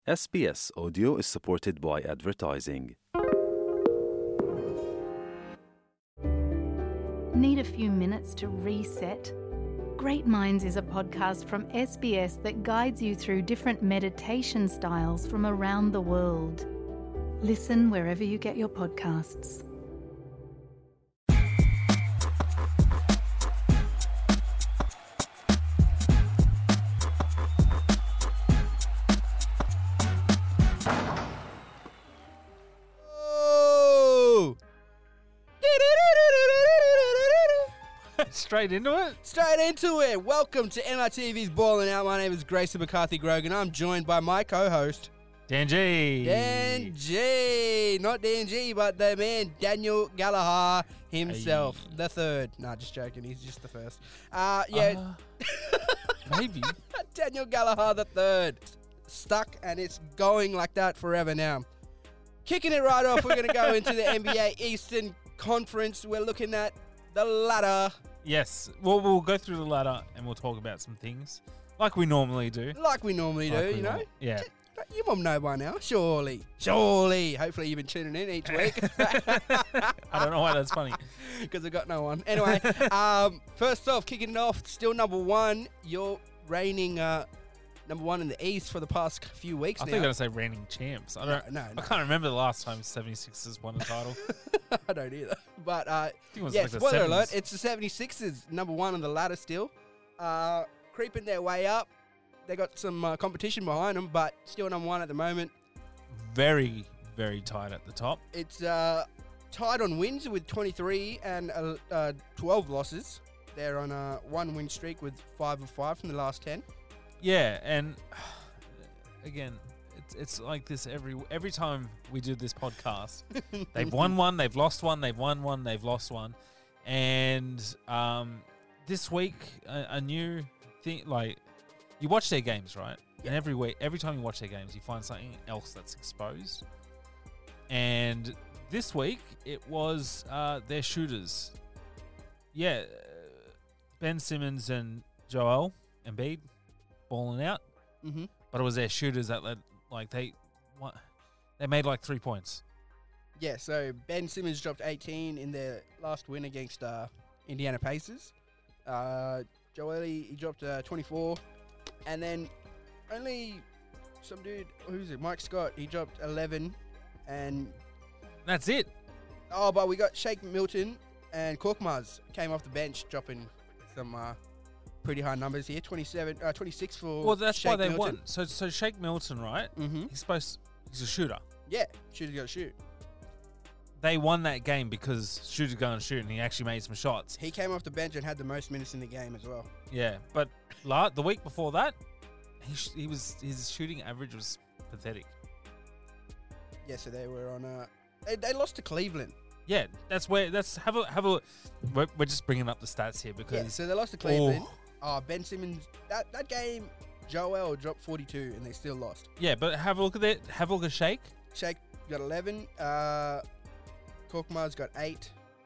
SBS Audio is supported by advertising. Need a few minutes to reset? Great Minds is a podcast from SBS that guides you through different meditation styles from around the world. Listen wherever you get your podcasts. Straight into it? Straight into it. Welcome to NITV's Balling Out. My name is Grayson McCarthy-Grogan. I'm joined by my co-host, Dan G. Dan G. Not Dan G, but the man, Daniel Gallagher himself. Hey. The third. Nah, just joking. He's just the first. Maybe. Daniel Gallagher the third. Stuck, and it's going like that forever now. Kicking it right off, we're going to go into the NBA Eastern Conference. We're looking at the ladder. Yes. Well, we'll go through the ladder and we'll talk about some things like we normally do. Like we normally do, you know? Yeah. You mum know by now, surely. Surely. Hopefully you've been tuning in each week. I don't know why that's funny. Because I've got no one. Anyway, first off, kicking it off, still number one. You're reigning number one in the East for the past few weeks I now. think I was going to say reigning champs. I don't. No. I can't remember the last time 76ers won a title. I don't either. But, think it was yeah, like the spoiler 70s. alert, it's the 76ers, number one on the ladder still. Creeping their way up. They got some competition behind them, but still number one at the moment. Very, very tight at the top. It's tied on wins with 23 and 12 losses. They're on a one-win streak with 5 of 5 from the last 10. Yeah, and again, it's like this every time we do this podcast. They've won one, they've lost one, they've won one, they've lost one. And this week, a new thing, like, you watch their games, right? And every time you watch their games, you find something else that's exposed. And this week, it was their shooters. Yeah, Ben Simmons and Joel Embiid balling out. Mm-hmm. But it was their shooters that they made like 3 points. Yeah, so Ben Simmons dropped 18 in their last win against Indiana Pacers. Joel, he dropped 24. And then only some dude, who's it? Mike Scott, he dropped 11. And That's it. but we got Shake Milton and Korkmaz came off the bench dropping some pretty high numbers here. 26 for Well, that's why Shake they Milton. won. So Shake Milton, right? Mm-hmm. He's a shooter. Yeah, shooter's got to shoot. They won that game because shooter's going to shoot, and he actually made some shots. He came off the bench and had the most minutes in the game as well. Yeah, but the week before that, his shooting average was pathetic. Yeah, so they were on they lost to Cleveland. Yeah, have a look. We're just bringing up the stats here because Yeah, so they lost to Cleveland. Ben Simmons, that game, Joel dropped 42 and they still lost. Yeah, but have a look at that. Have a look at Shake. Shake got 11. Korkmaz got 8.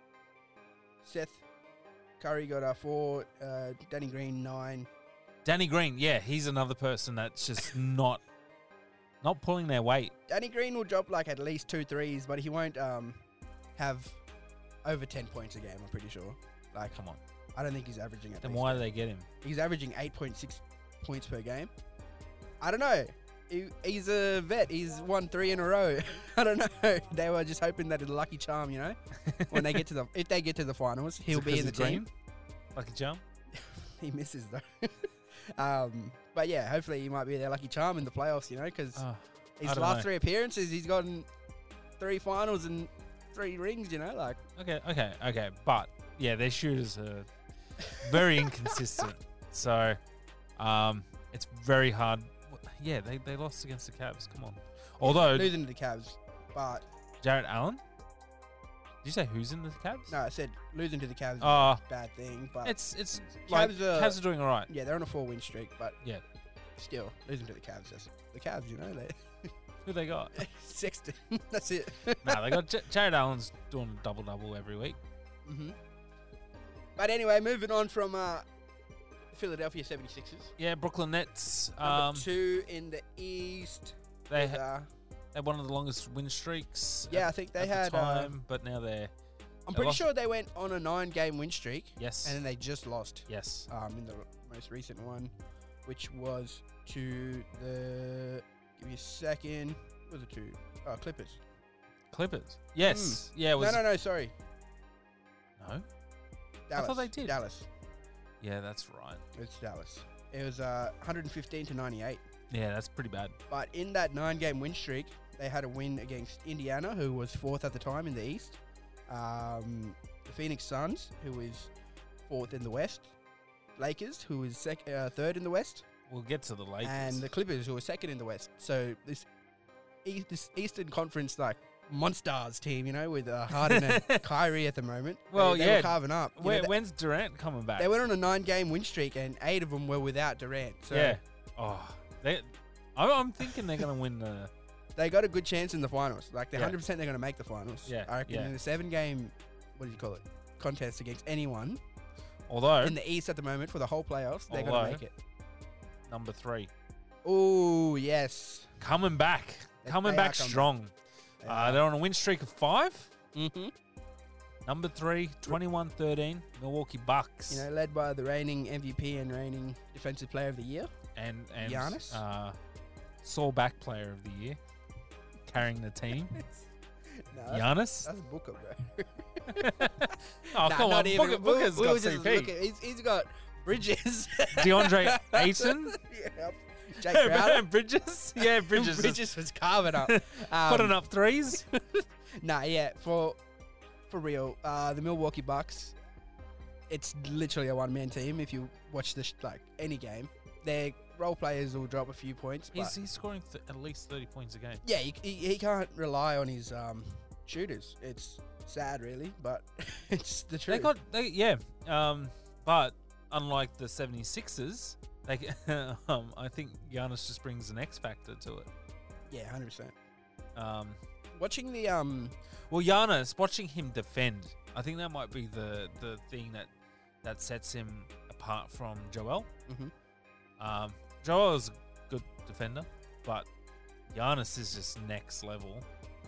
Seth Curry got 4. Danny Green 9. Danny Green, yeah, he's another person that's just not pulling their weight. Danny Green will drop like at least 2 threes, but he won't have over 10 points a game, I'm pretty sure. Like, Come on. I don't think he's averaging it. Then why do they get him? He's averaging 8.6 points per game. I don't know. He's a vet. He's won 3 in a row. I don't know. They were just hoping that it's a lucky charm, you know? When they get to if they get to the finals, he'll be in the team. Lucky charm. He misses though. But yeah, hopefully he might be their lucky charm in the playoffs, you know, because his last 3 appearances, he's gotten 3 finals and 3 rings, you know, like. Okay. But yeah, their shooters are very inconsistent. So, it's very hard. Yeah, they lost against the Cavs. Come on. Although Losing to the Cavs, but. Jarrett Allen. Did you say who's in the Cavs? No, I said losing to the Cavs is Oh. a bad thing, but. It's like Cavs are doing all right. Yeah, they're on a 4-win streak, but. Yeah. Still, losing to the Cavs. The Cavs, you know, Who they got? Sexton. That's it. Nah, they got Jarrett Allen's doing a double every week. Mm-hmm. But anyway, moving on from Philadelphia 76ers. Yeah, Brooklyn Nets. Number 2 in the East. They With, had one of the longest win streaks. I think they at had. the time, but now they're. I'm they pretty lost- sure they went on a 9-game win streak, Yes. and then they just lost. Yes. In the most recent one, which was to the. Give me a second. What was it to? Clippers. Clippers. Yes. Yeah. It was. No. Sorry. No? Dallas. thought they did. Dallas. Yeah, that's right. It's Dallas. It was 115 to 98. Yeah, that's pretty bad. But in that 9-game win streak, they had a win against Indiana, who was 4th at the time in the East. The Phoenix Suns, who is 4th in the West. Lakers, who is 3rd in the West. We'll get to the Lakers. And the Clippers, who are 2nd in the West. So this Eastern Conference, like, monsters team, with Harden and Kyrie at the moment. Well, they yeah. were carving up. When's Durant coming back? They went on a 9-game win streak, and 8 of them were without Durant. So yeah. Oh, I'm thinking they're going to win the. they got a good chance in the finals. Like, they're Yeah. 100% they're going to make the finals. Yeah, I reckon yeah. in a 7-game, what do you call it, contest against anyone Although in the East at the moment for the whole playoffs, they're going Although- to make it. number 3 Oh, yes. coming back, They coming are back coming strong. They're on a win streak of 5. Mm-hmm. Number 3, 21-13, Milwaukee Bucks. Led by the reigning MVP and reigning Defensive Player of the Year. and Giannis? sore back player of the year, carrying the team. No, Giannis. that's Booker, bro. Oh, Nah, come not on. even. Booker's We'll got just CP. look at- he's got Bridges. DeAndre Ayton. Yep. Jake Crowder. Bridges. Yeah, Bridges. Bridges was carving up. Putting up threes. Nah, yeah, for real, the Milwaukee Bucks, it's literally a one-man team. If you watch this, like, any game, their role players will drop a few points. But He's scoring at least 30 points a game. yeah, he can't rely on his shooters. It's sad, really, but it's the truth. But unlike the 76ers, I think Giannis just brings an X factor to it. Yeah, 100%. Watching the Giannis, watching him defend, I think that might be the thing that sets him apart from Joel. Mhm. Joel is a good defender, but Giannis is just next level.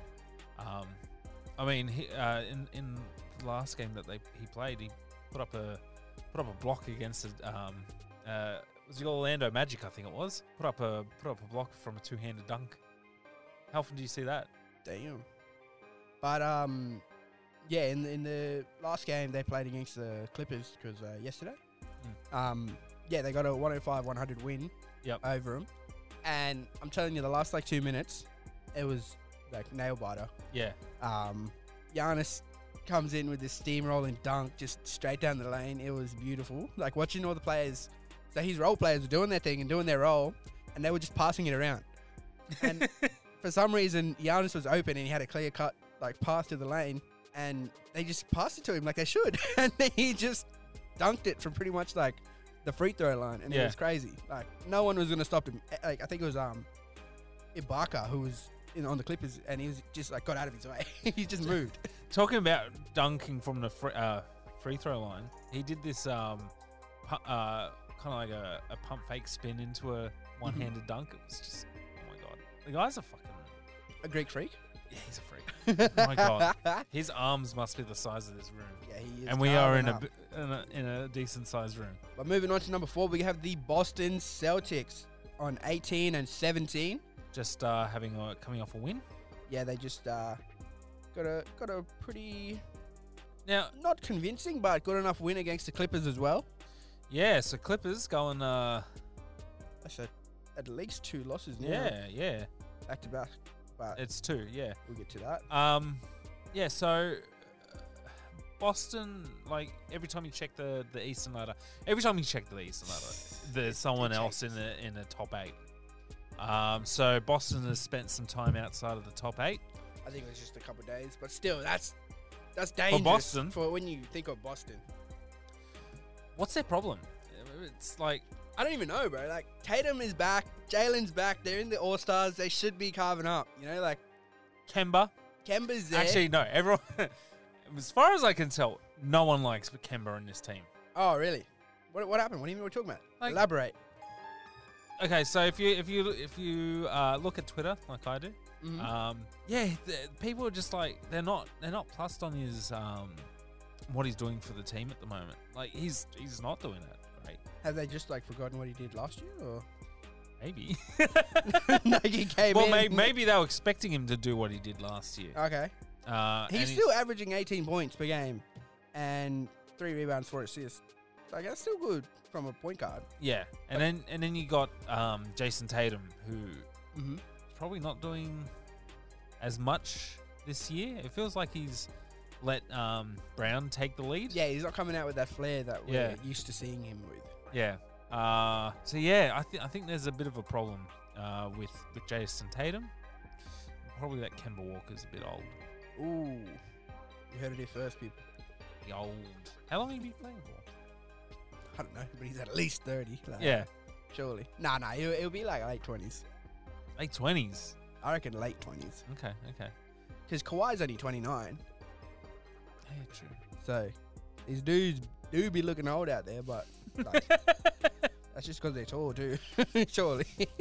I mean, in the last game that he played, he put up a block against was the Orlando Magic, I think it was. Put up a block from a two-handed dunk. How often do you see that? Damn. But yeah, in the last game they played against the Clippers because yesterday. Yeah, they got a 105-100 win. Yep. Over them, and I'm telling you, the last 2 minutes, it was like nail biter. Yeah. Giannis comes in with this steamrolling dunk just straight down the lane. It was beautiful. Like watching all the players. So his role players were doing their thing and doing their role, and they were just passing it around. And for some reason, Giannis was open and he had a clear cut pass to the lane, and they just passed it to him like they should, and he just dunked it from pretty much the free throw line, and it was crazy. No one was gonna stop him. I think it was Ibaka who was on the Clippers, and he was just got out of his way. He just moved. Talking about dunking from the free throw line, he did this kind of like a pump fake spin into a one-handed dunk. It was just, oh my god, the guy's a fucking A Greek freak. Yeah, he's a freak. Oh my god, his arms must be the size of this room. Yeah, he is. And we are in carving up. in a decent sized room. But moving on to number 4, we have the Boston Celtics on 18 and 17. Just coming off a win. Yeah, they just got a pretty Now, not convincing, but good enough win against the Clippers as well. yeah, so Clippers going. That's at least 2 losses now. Yeah, Back to back. But it's 2. Yeah. we'll get to that. Yeah. So Boston, every time you check the Eastern ladder, there's someone else in the top 8. So Boston has spent some time outside of the top 8. I think it was just a couple of days, but still, that's dangerous Boston. for when you think of Boston. What's their problem? It's I don't even know, bro. Tatum is back, Jalen's back. They're in the All Stars. They should be carving up. Kemba. Kemba's there. Actually, no. Everyone, as far as I can tell, no one likes Kemba in this team. Oh, really? What happened? What do you mean we're talking about? Like- Elaborate. okay, so if you look at Twitter like I do, people are just like they're not plussed on his what he's doing for the team at the moment. Like he's not doing that great. Have they just like forgotten what he did last year, or Maybe. Nagy came well, in? maybe they were expecting him to do what he did last year. Okay. And He's still averaging 18 points per game and 3 rebounds, 4 assists. Like that's still good from a point guard. yeah, and then you got Jason Tatum, who is probably not doing as much this year. It feels like he's let Brown take the lead. Yeah, he's not coming out with that flair that we're Yeah. used to seeing him with. Yeah. So yeah, I think there's a bit of a problem with Jason Tatum. Probably that Kemba Walker's a bit old. Ooh, you heard it here first, people. The old. How long have you been playing for? I don't know, but he's at least 30. Like, Yeah, surely. Nah, it'll be like late 20s. late 20s. I reckon late 20s. Okay. Because Kawhi's only 29, Yeah, true. so these dudes do be looking old out there, but like, that's just because they're tall too, surely.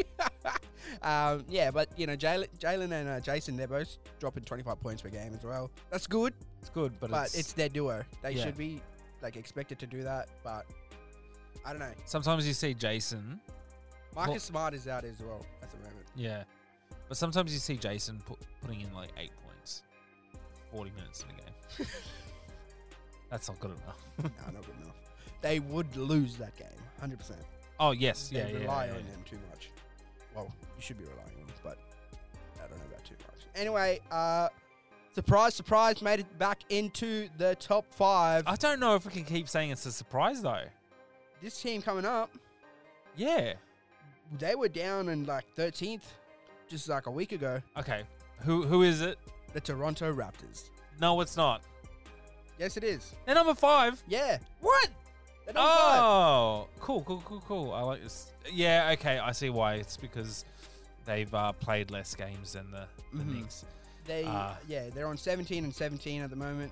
Yeah, but you know, Jalen and Jason, they're both dropping 25 points per game as well. That's good, It's good, but it's their duo. They Yeah. should be like expected to do that, but I don't know. sometimes you see Jason. Marcus Smart is out as well at the moment. Yeah, but sometimes you see Jason putting in like 8 points, 40 minutes in a game. That's not good enough. No, not good enough. They would lose that game, 100%. Oh yes, They yeah, rely yeah. on them too much. Well, you should be relying on them, but I don't know about too much. Anyway, surprise, made it back into the top 5. I don't know if we can keep saying it's a surprise though. This team coming up, Yeah. they were down in like 13th just like a week ago. Okay. Who is it? The Toronto Raptors. No, it's not. Yes, it is. They're number 5. Yeah. What? They're number 5. Oh, cool. I like this. Yeah, okay. I see why. It's because they've played less games than the Mhm. Knicks They're on 17 and 17 at the moment.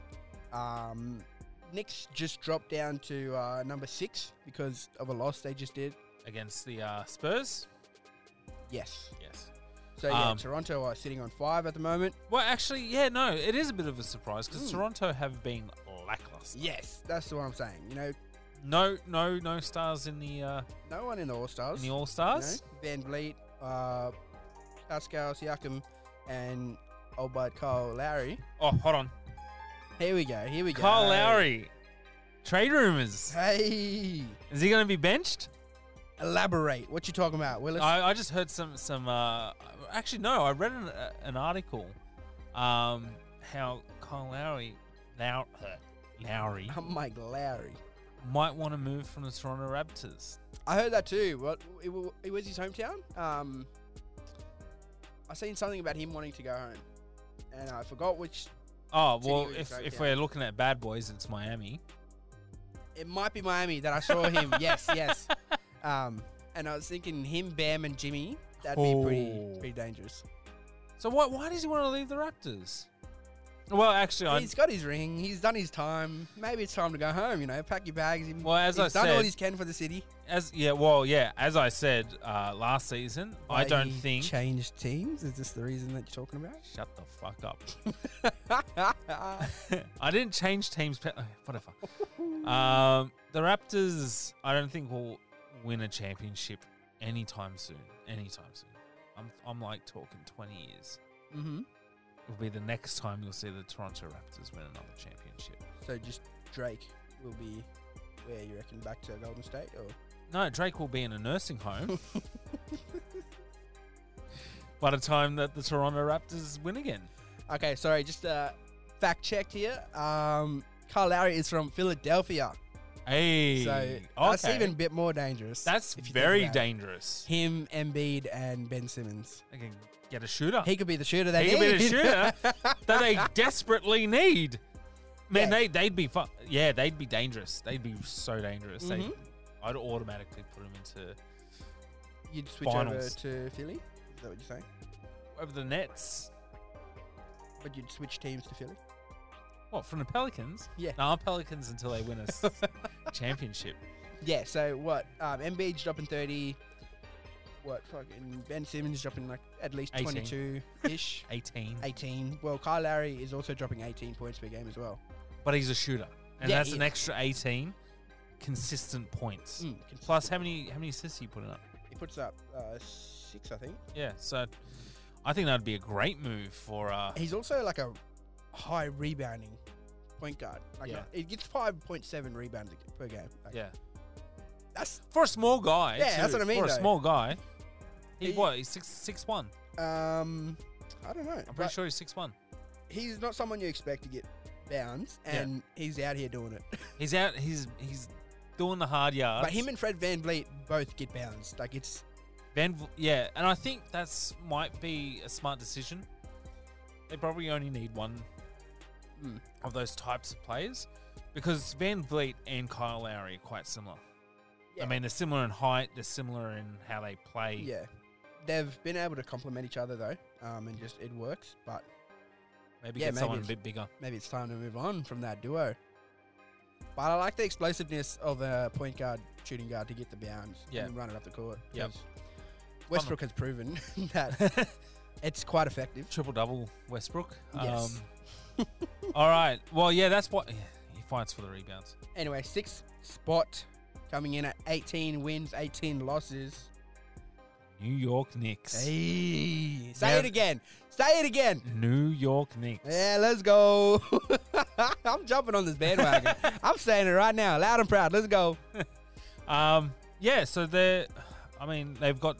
Knicks just dropped down to number 6 because of a loss they just did. against the Spurs. Yes. Yes. So yeah, Toronto are sitting on 5 at the moment. Well, actually, yeah, no, it is a bit of a surprise because Mm. Toronto have been lackluster. Yes, that's what I'm saying. You know, No stars in the no one in the All Stars. All Stars. Van Vliet, Pascal Siakam, and old bud Kyle Lowry. Oh, hold on, Here we go. Kyle Lowry. Trade rumors. Hey, Is he going to be benched? elaborate. What you talking about, Willis? I just heard some. Actually, no. I read an article. How Kyle Lowry I'm Mike Lowry. might want to move from the Toronto Raptors. I heard that too. What? It was his hometown. I seen something about him wanting to go home, and I forgot which. Oh City well, was if great, yeah. we're looking at bad boys, it's Miami. It might be Miami that I saw him. Yes. And I was thinking him, Bam, and Jimmy. That'd be pretty dangerous. So why does he want to leave the Raptors? Well, actually, He's got his ring. He's done his time. Maybe it's time to go home. You know, pack your bags. Well, as I he's done all said- he can for the city. as I said last season, I Why don't he think. changed teams. Is this the reason that you're talking Shut the fuck up. about? I didn't change teams. Whatever. The Raptors, I don't think will win a championship anytime soon. I'm like talking 20 years. Mm-hmm. Will be the next time you'll see the Toronto Raptors win another championship. So just Drake will be where you reckon, back to Golden State, or No, Drake will be in a nursing home by the time that the Toronto Raptors win again. okay? Sorry, just fact checked here. Kyle Lowry is from Philadelphia, Hey, so that's even a bit more dangerous. That's if you think very about it. dangerous. Him, Embiid, and Ben Simmons. They can get a shooter. He could be the shooter they He need. could be the shooter that they desperately need. Man, Yeah. they'd be they'd be dangerous. They'd be so dangerous. Mhm. I'd automatically put them into You'd switch Finals. over to Philly. Is that what you're saying? over the Nets. But you'd switch teams to Philly. What, from the Pelicans? Yeah. No, Pelicans until they win a championship. Yeah. So what? Embiid's dropping 30. what fucking Ben Simmons dropping like at least 18. 22-ish. 18. 18. Well, Kyle Lowry is also dropping 18 points per game as well. But he's a shooter. And Yeah, that's he an is. extra 18 consistent points. Mm, Plus, how many assists are you putting up? He puts up 6, I think. Yeah, so I think that'd be a great move for. He's also like a high rebounding point guard. Like Yeah. he gets 5.7 rebounds per game. Like, Yeah, that's for a small guy. Yeah, that's too. what I mean, For a though. small guy, He- he's 6'1". I don't know. I'm but pretty sure he's 6'1". he's not someone you expect to get bounds, and he's out here doing it. He's out. He's doing the hard yards. But him and Fred VanVleet both get bounds. Like it's yeah, and I think that's might be a smart decision. They probably only need one of those types of players because Van Vliet and Kyle Lowry are quite similar. Yeah. I mean, they're similar in height. They're similar in how they play. yeah. They've been able to complement each other though, and just it works. But Maybe Yeah, get maybe someone a it's- bit bigger. maybe it's time to move on from that duo. But I like the explosiveness of a point guard, shooting guard to get the bounds and run it up the court. Yep. 'cause Westbrook has proven that it's quite effective. Triple-double Westbrook. Yes. All right. Well, yeah, that's what he fights for the rebounds. Anyway, 6th spot coming in at 18 wins, 18 losses. New York Knicks. Hey, say Now- it again. Say it again. New York Knicks. Yeah, let's go. I'm jumping on this bandwagon. I'm saying it right now, loud and proud. Let's go. Yeah, so they're. I mean, they've got.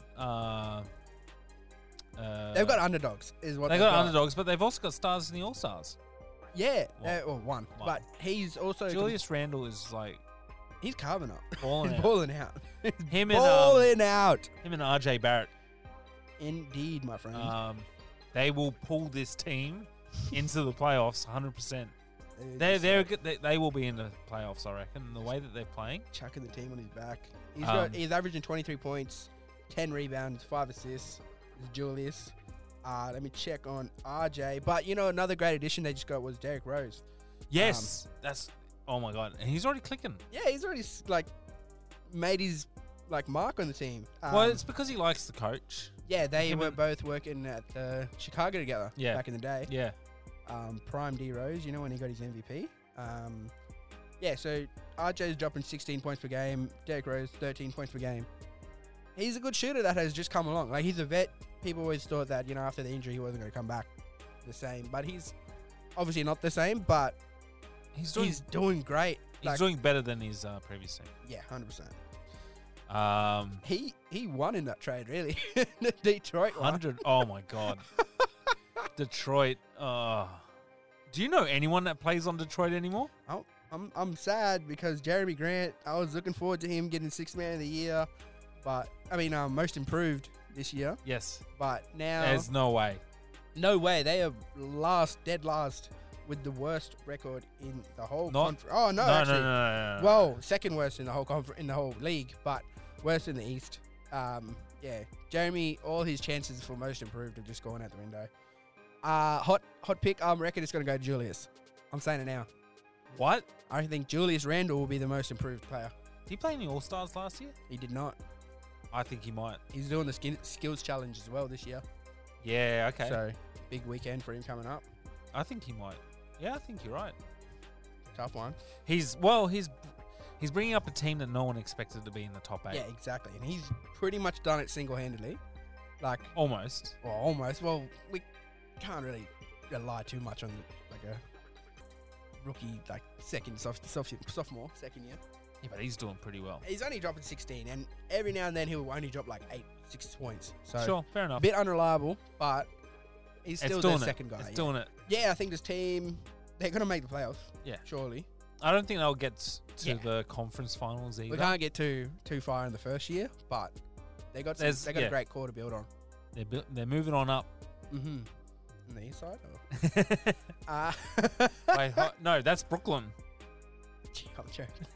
They've got underdogs, is what They got underdogs, but they've also got stars in the All Stars. Yeah, One. one. One. But he's also Julius Randle is like he's carving up. balling He's out. balling out. Him and Balling out. him and RJ Barrett. Indeed, my friend. They will pull this team into the playoffs 100%. They're They will be in the playoffs, I reckon. The way that they're playing. chucking the team on his back. He's averaging 23 points, 10 rebounds, 5 assists. Is Julius. Let me check on RJ. But you know, another great addition they just got was Derrick Rose. Yes, that's. Oh my god, and he's already clicking. Yeah, he's already like made his like mark on the team. Well, it's because he likes the coach. Yeah, they him were and- both working at Chicago together back in the day. Yeah. Prime D Rose, you know, when he got his MVP. Yeah, so RJ's dropping 16 points per game. Derrick Rose 13 points per game. He's a good shooter that has just come along. Like he's a vet. People always thought that after the injury he wasn't going to come back the same, but he's obviously not the same. But He's doing great. He's doing better than his previous team. Yeah, 100%. He He won in that trade, really. Detroit won. 100. Oh my god. Detroit. Do you know anyone that plays on Detroit anymore? I'm sad because Jeremy Grant, I was looking forward to him getting Sixth Man of the Year, but I mean most improved this year. Yes. But now There's no way. no way, they are dead last with the worst record in the whole Not- country. Oh no, No, actually, no. well, second worst in the whole in the whole league, but worst in the East. Yeah, Jeremy, all his chances for most improved have just gone out the window. Hot pick. I reckon it's going to go to Julius. I'm saying it now. What? I think Julius Randle will be the most improved player. Did he play in the All Stars last year? He did not. I think he might. He's doing the skills challenge as well this year. Yeah, okay. So big weekend for him coming up. I think he might. Yeah, I think you're right. Tough one. He's bringing up a team that no one expected to be in the top 8. Yeah, exactly. And he's pretty much done it single-handedly. Like, Almost. well, almost. Well, we can't really rely too much on like a rookie, like sophomore, second year. Yeah, but he's doing pretty well. He's only dropping 16, and every now and then he'll only drop like 6 points. So Sure, fair enough. a bit unreliable, but he's still the doing second guy. It's yeah. doing it. Yeah, I think this team, they're going to make the playoffs. Yeah. Surely. I don't think they'll get to Yeah. the conference finals either. We can't get too far in the first year, but they got There's- a yeah. great core to build on. They're moving on up. Mm-hmm. On the east side? Or? Wait, no, that's Brooklyn. I'm joking.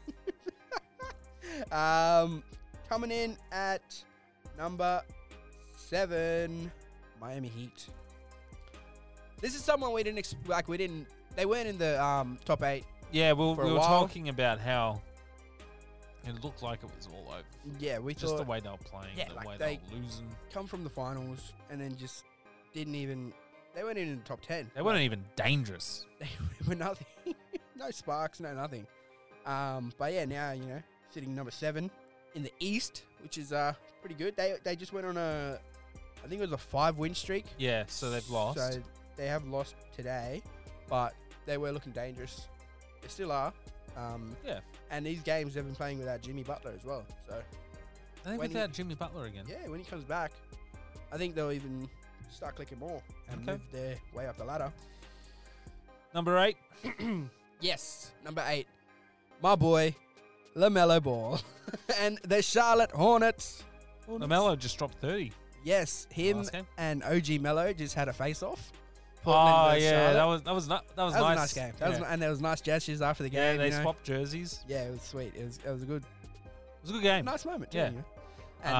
Coming in at number 7, Miami Heat. This is someone we didn't they weren't in the top 8. Yeah, we For a were while. talking about how It looked like it was all over. Yeah, we Just the thought way they were playing, Yeah, the like way they- they were losing. come from the finals and then just didn't even. They weren't even in the top 10. They weren't even dangerous. They were nothing. No sparks, no nothing. But yeah, now, sitting number 7 in the East, which is pretty good. They just went on I think it was a 5-win streak. Yeah, so they've lost. So they have lost today, but they were looking dangerous. They still are. Yeah. And these games they've been playing without Jimmy Butler as well. So Are they when without Jimmy Butler again? yeah, when he comes back, I think they'll even start clicking more and Okay. move their way up the ladder. Number 8. Yes, number 8, my boy, LaMelo Ball, and the Charlotte Hornets. LaMelo just dropped 30. Yes, him Last game. and OG Mello just had a face-off. Oh versus yeah, Charlotte. that was nice. That was a nice game. That was, and there was nice gestures after the yeah, game. they swapped jerseys. Yeah, it was sweet. It was a good, It was a good game. nice moment. Yeah. Too, And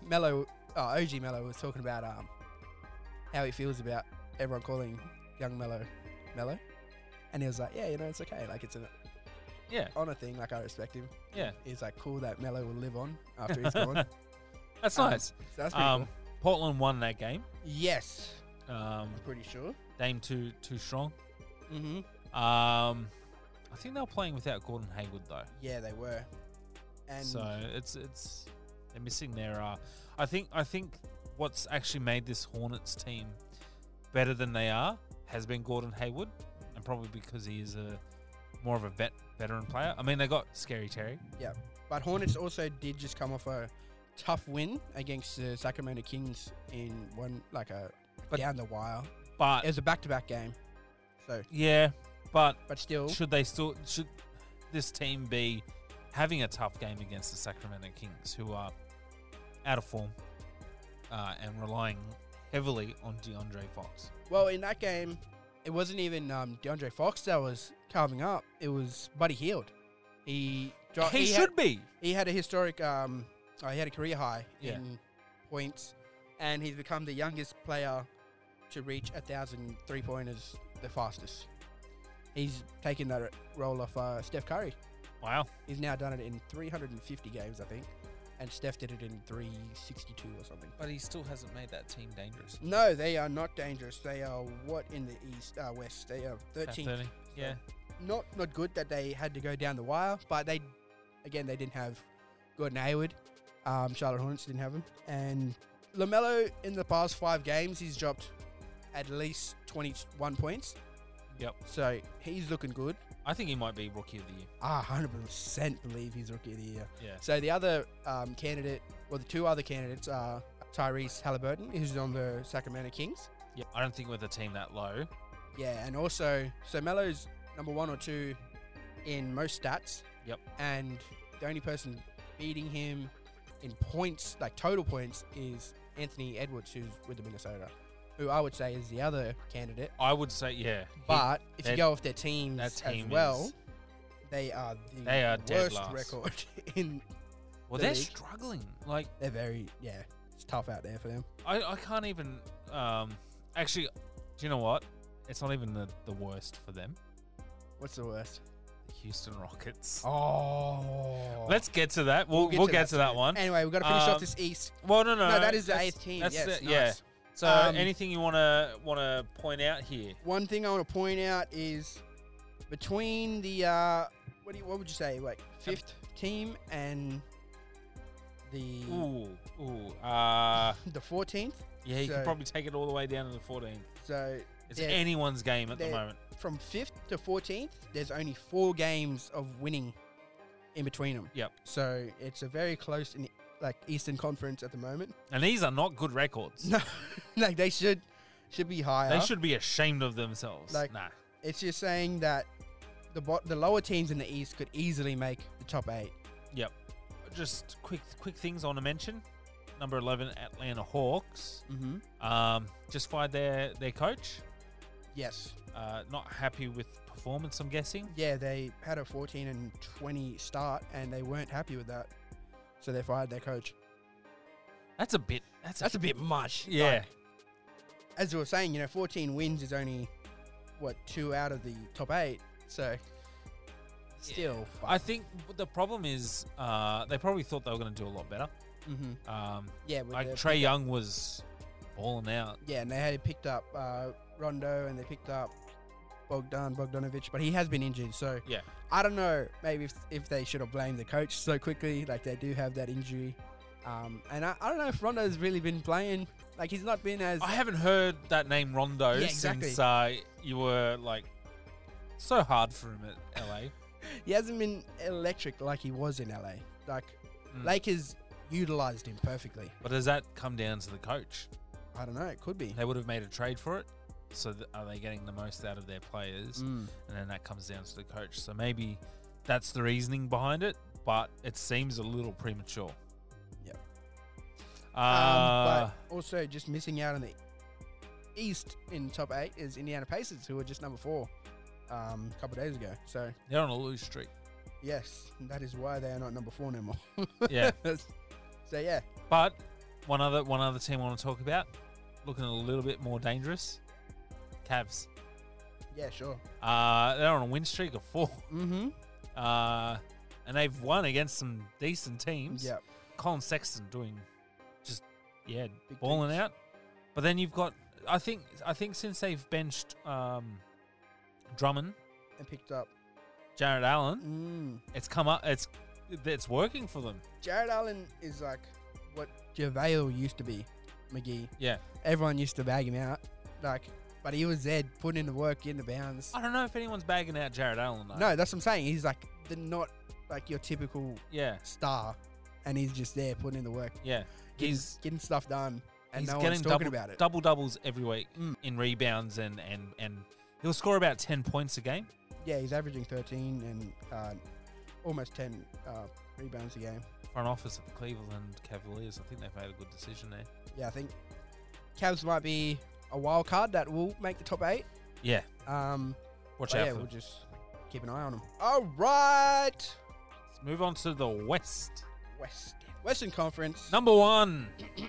OG Mello was talking about how he feels about everyone calling young Mello, and he was like, yeah, it's okay. Like it's an Yeah, honor thing. Like I respect him. yeah, It's like cool that Mello will live on after he's gone. that's Um, nice. So that's pretty cool. Portland won that game. Yes, Um, I'm pretty sure. Dame too strong. Mm-hmm. I think they were playing without Gordon Hayward though. Yeah, they were. And So it's they're missing their. I think what's actually made this Hornets team better than they are has been Gordon Hayward, and probably because he is more of a veteran player. I mean, they got Scary Terry. But Hornets also did just come off a tough win against the Sacramento Kings in one But- down the wire. But It was a back-to-back game. So, yeah, but but still, should this team be having a tough game against the Sacramento Kings, who are out of form and relying heavily on DeAndre Fox? well, in that game, it wasn't even DeAndre Fox that was carving up. It was Buddy Hield. He should be. He had a historic. He had a career high Yeah. in points, and he's become the youngest player to reach 1,000 3-pointers the fastest. He's taken that role off Steph Curry. Wow. He's now done it in 350 games, I think, and Steph did it in 362 or something. But he still hasn't made that team dangerous. No, they are not dangerous. They are what in the West? They are 13th. 30. Yeah. Not good that they had to go down the wire, but they didn't have Gordon Hayward. Charlotte Hornets didn't have him, and LaMelo in the past 5 games he's dropped at least 21 points. Yep. So he's looking good. I think he might be Rookie of the Year. 100% believe he's Rookie of the Year. Yeah. So the other candidate, well, the 2 other candidates are Tyrese Halliburton, who's on the Sacramento Kings. Yep. I don't think with a team that low. Yeah, and also, so Melo's number 1 or 2 in most stats. Yep. And the only person beating him in points, like total points, is Anthony Edwards, who's with the Minnesota, who I would say is the other candidate. I would say, yeah. But if you that- go off their teams that team as well, is- they are They are the dead worst last. record in. Well, the they're league. struggling. Like, They're very, it's tough out there for them. I can't even. Actually, do you know what? It's not even the worst for them. What's the worst? The Houston Rockets. Oh. Let's get to that. We'll get to that soon. one. Anyway, we've got to finish off Um, this East. Well, no. No, that is the that's- 8th team. that's Yes, the- nice. yeah. So, Um, anything you wanna point out here? One thing I want to point out is between the what would you say, like 5th team and the the 14th. Yeah, you So- can probably take it all the way down to the 14th. So It's Yeah, anyone's game at the they're- moment. from 5th to 14th, there's only 4 games of winning in between them. Yep. So it's a very close Eastern Conference at the moment. And these are not good records. No, like they should be higher. They should be ashamed of themselves. Like- Nah. It's just saying that the lower teams in the East could easily make the top 8. Yep. Just quick things I want to mention. Number 11, Atlanta Hawks. Mm-hmm. Just fired their coach. Yes. Not happy with performance, I'm guessing. Yeah, they had a 14-20 start, and they weren't happy with that, so they fired their coach. That's a bit. That's a bit much. Yeah. Like, as we were saying, 14 wins is only 2 out of the top 8. So still. I think the problem is they probably thought they were going to do a lot better. Mm-hmm. Yeah, with Like the Trey pickup- Young was balling out. Yeah, and they had picked up Rondo and they picked up Bogdanovic, but he has been injured. So Yeah. I don't know. Maybe if they should have blamed the coach so quickly, like they do have that injury. And I don't know if Rondo's really been playing. Like he's not been as. I haven't heard that name Rondo Yeah, exactly. since you were like so hard for him at LA. He hasn't been electric like he was in LA. Like Lakers utilized him perfectly. But does that come down to the coach? I don't know. It could be. They would have made a trade for it. So are they getting the most out of their players? And then that comes down to the coach. So maybe that's the reasoning behind it, but it seems a little premature. Yep. Uh, But also just missing out on the East in top 8 is Indiana Pacers, who were just number 4 a couple of days ago. So they're on a lose streak. yes, that is why they are not number 4 no more. Yeah. So yeah, But one other team I want to talk about, looking a little bit more dangerous, Cavs. yeah, sure. They're on a win streak of 4. Mm-hmm. And they've won against some decent teams. Yep. Colin Sexton doing just Big balling things. out. But then you've got I think since they've benched Drummond, And picked up. Jared Allen, it's come up. It's working for them. Jared Allen is like what JaVale used to be, McGee. Yeah. Everyone used to bag him out, but he was there putting in the work, in the bounds. I don't know if anyone's bagging out Jared Allen though. No, that's what I'm saying. He's like not like your typical Yeah. star, and he's just there putting in the work, Yeah. He's getting stuff done, and he's no getting one's talking about it. double doubles every week Mm. in rebounds and he'll score about 10 points a game. Yeah, he's averaging 13 and almost 10 rebounds a game. Front office at the Cleveland Cavaliers, I think they've made a good decision there. Yeah, I think Cavs might be a wild card that will make the top 8. Yeah. But Watch out yeah, for we'll them. just keep an eye on them. All right, Let's move on to the West. Western Conference. Number 1.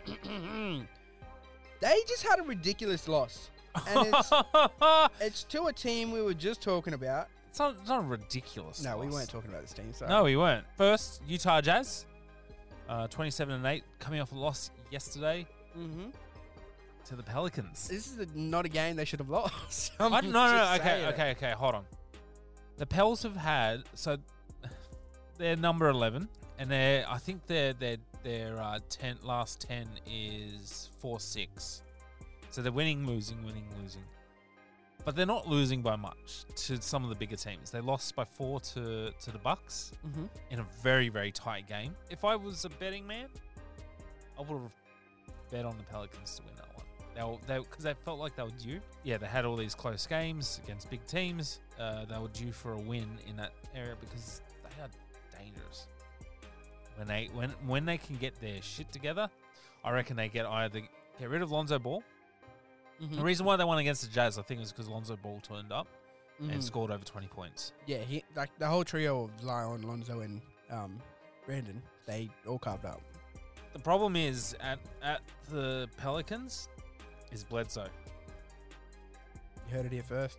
They just had a ridiculous loss, and it's to a team we were just talking about. It's not ridiculous. No, we loss. weren't talking about this team. So No, we weren't. First, Utah Jazz, 27-8, coming off a loss yesterday Mm-hmm. to the Pelicans. This is not a game they should have lost. No. Just saying it. Okay. Hold on. The Pels have had they're number 11, and I think their 10 last 10 is 4-6. So they're winning, losing. But they're not losing by much to some of the bigger teams. They lost by 4 to the Bucks Mm-hmm. in a very, very tight game. If I was a betting man, I would have bet on the Pelicans to win that one. Because they felt like they were due. Yeah, they had all these close games against big teams. They were due for a win in that area because they are dangerous. When they can get their shit together, I reckon they get rid of Lonzo Ball. Mm-hmm. The reason why they won against the Jazz, I think, is because Lonzo Ball turned up and scored over 20 points. Yeah, like the whole trio of Zion, Lonzo, and Brandon, they all carved up. The problem is at the Pelicans is Bledsoe. You heard it here first.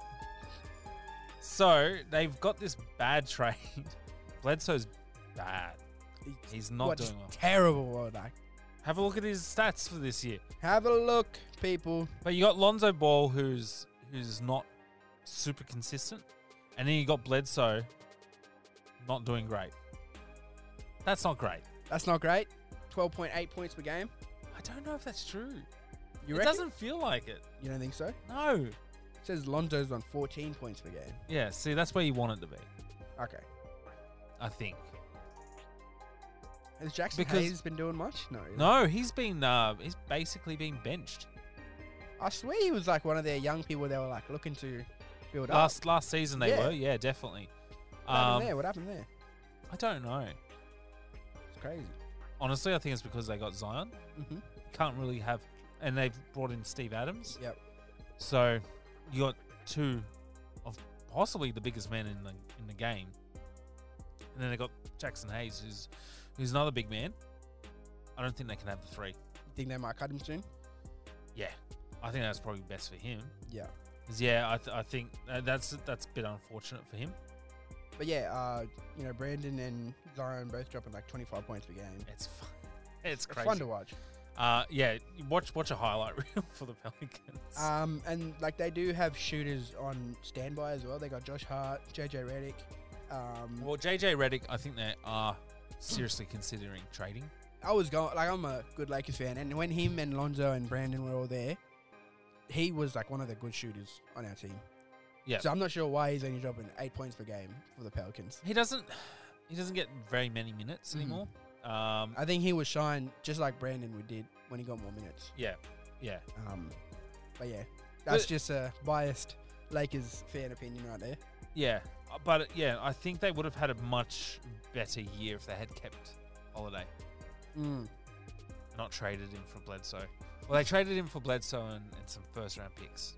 So they've got this bad trade. Bledsoe's bad. He's not doing well. Terrible. Like, Have a look at his stats for this year. have a look, people. But you got Lonzo Ball, who's not super consistent, and then you got Bledsoe not doing great. That's not great. That's not great. 12.8 points per game. I don't know if that's true. You It reckon? doesn't feel like it. You don't think so? It No. says Lonzo's on 14 points per game. Yeah, see, that's where you want it to be, Okay. I think. Has Jackson Because- Hayes been doing much? No. No, he's basically been benched. I swear he was like one of their young people they were like looking to build up. Last season they Yeah. were, yeah, definitely. What happened there? What happened there? I don't know. It's crazy. Honestly, I think it's because they got Zion. Mm-hmm. Can't really have, and they've brought in Steve Adams. Yep. So you got two of possibly the biggest men in the game, and then they got Jackson Hayes, who's another big man. I don't think they can have the three. You think they might cut him soon? Yeah, I think that's probably best for him. Yeah. 'Cause, yeah, I think that's a bit unfortunate for him. But yeah, Brandon and Zion both dropping like 25 points per game. It's fun. It's It's crazy. fun to watch. Yeah, watch a highlight reel for the Pelicans. And like they do have shooters on standby as well. They got Josh Hart, JJ Redick. Well, JJ Redick, I think they are seriously considering trading. I'm a good Lakers fan, and when him and Lonzo and Brandon were all there, he was like one of the good shooters on our team. Yeah. So I'm not sure why he's only dropping 8 points per game for the Pelicans. He doesn't get very many minutes anymore. I think he was shine just like Brandon did when he got more minutes. Yeah. But yeah, that's just a biased Lakers fan opinion right there. Yeah. But yeah, I think they would have had a much better year if they had kept Holiday. Not traded him for Bledsoe. Well, they traded him for Bledsoe and some first-round picks.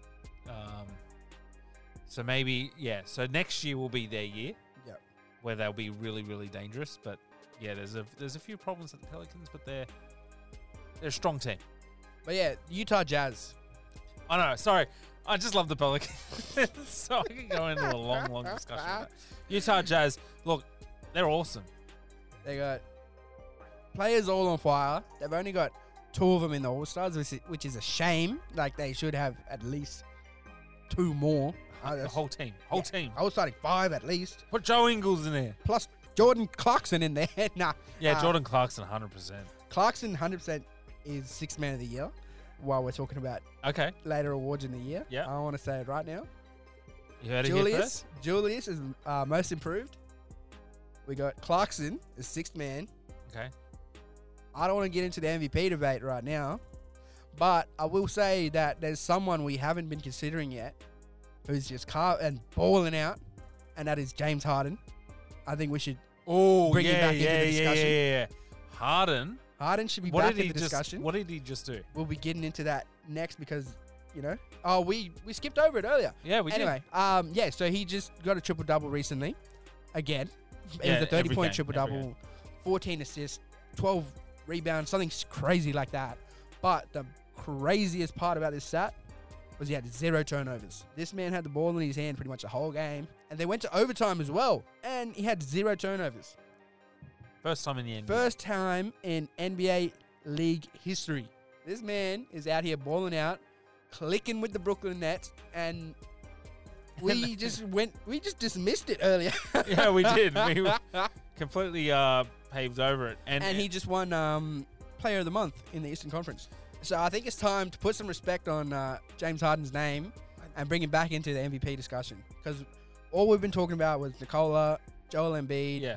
So maybe, so next year will be their year. Yep. Where they'll be really, really dangerous. But yeah, there's a few problems at the Pelicans, but they're a strong team. But yeah, Utah Jazz. I know, sorry. I just love the Pelicans. So I can go into a long discussion about it. Utah Jazz, look, they're awesome. They got players all on fire. They've only got 2 of them in the All-Stars, which is a shame. Like, they should have at least 2 more. The whole team. Team. I was starting 5 at least. Put Joe Ingles in there. Plus Jordan Clarkson in there. Nah. Yeah, Jordan Clarkson, 100%. Clarkson, 100% is 6th man of the year. While we're talking about later awards in the year. Yeah. I want to say it right now. You heard it here first? Julius is most improved. We got Clarkson as 6th man. Okay. I don't want to get into the MVP debate right now, but I will say that there's someone we haven't been considering yet who's just balling out, and that is James Harden. I think we should bring him back into the discussion. Yeah. Harden should be back in the discussion. What did he just do? We'll be getting into that next because, we skipped over it earlier. Yeah, we did. Anyway, so he just got a triple-double recently. Again. It was a 30-point triple-double, 14 assists, 12 rebounds, something crazy like that. But the craziest part about this stat was he had 0 turnovers. This man had the ball in his hand pretty much the whole game. And they went to overtime as well. And he had 0 turnovers. First time in the NBA. First time in NBA league history. This man is out here balling out, clicking with the Brooklyn Nets, and we just dismissed it earlier. Yeah, we did. We completely paved over it. And he just won Player of the Month in the Eastern Conference. So I think it's time to put some respect on James Harden's name and bring him back into the MVP discussion. Because all we've been talking about was Nikola, Joel Embiid,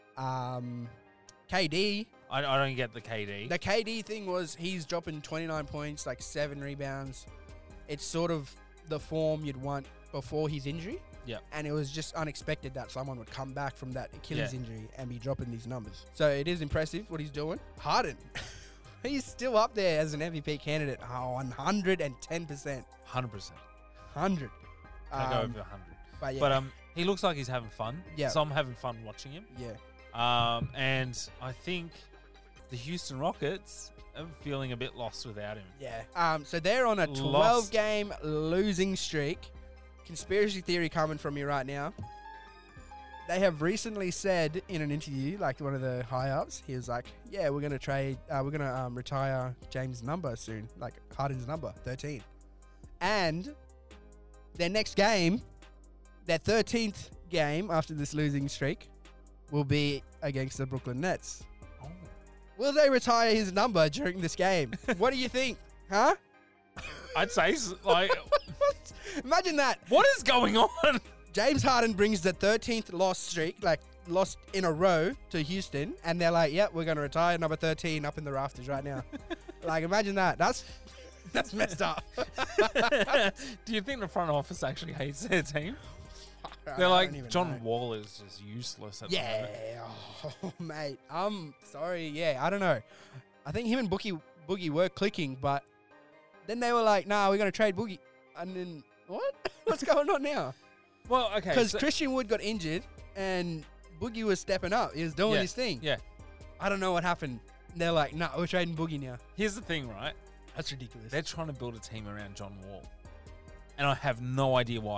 KD. I don't get the KD. The KD thing was he's dropping 29 points, like 7 rebounds. It's sort of the form you'd want before his injury. Yeah. And it was just unexpected that someone would come back from that Achilles injury and be dropping these numbers. So it is impressive what he's doing. Harden. He's still up there as an MVP candidate. 110%. 100%. 100. I go over 100. But yeah. But he looks like he's having fun. Yeah. So I'm having fun watching him. Yeah. And I think the Houston Rockets are feeling a bit lost without him. Yeah. So they're on a 12-game losing streak. Conspiracy theory coming from me right now. They have recently said in an interview, like one of the high-ups, he was like, yeah, we're going to retire James' number soon, like Harden's number, 13. And their next game, their 13th game after this losing streak, will be against the Brooklyn Nets. Oh. Will they retire his number during this game? What do you think? Huh? I'd say, like... Imagine that. What is going on? James Harden brings the 13th loss streak, like lost in a row to Houston, and they're like, yep, we're going to retire number 13 up in the rafters right now. Like, imagine that. That's messed up. Do you think the front office actually hates their team? They're like, John Wall is just useless at the moment. Oh, mate. I'm sorry. Yeah, I don't know. I think him and Boogie were clicking, but then they were like, nah, we're going to trade Boogie. And then, what? What's going on now? Well, okay. Because Christian Wood got injured and Boogie was stepping up. He was doing his thing. Yeah. I don't know what happened. They're like, nah, we're trading Boogie now. Here's the thing, right? That's ridiculous. They're trying to build a team around John Wall. And I have no idea why.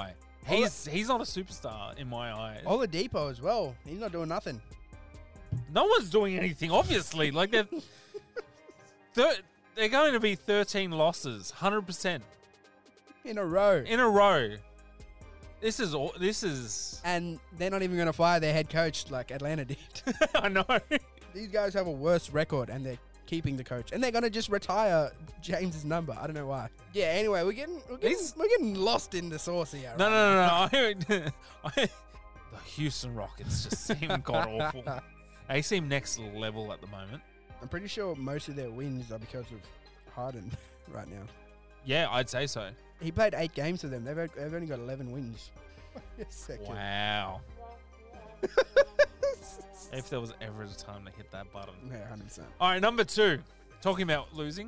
He's not a superstar in my eyes. Oladipo as well. He's not doing nothing. No one's doing anything, obviously. Like they're going to be 13 losses, 100% In a row. in a row. This is. And they're not even going to fire their head coach like Atlanta did. I know. These guys have a worse record, and they're keeping the coach. And they're going to just retire James's number. I don't know why. Yeah, anyway, we're getting lost in the sauce here. No, right no. The Houston Rockets just seem god awful. They seem next level at the moment. I'm pretty sure most of their wins are because of Harden right now. Yeah, I'd say so. He played 8 games for them. They've only got 11 wins. Wait a second. Wow. If there was ever a time to hit that button. Yeah, 100%. All right, number 2. Talking about losing.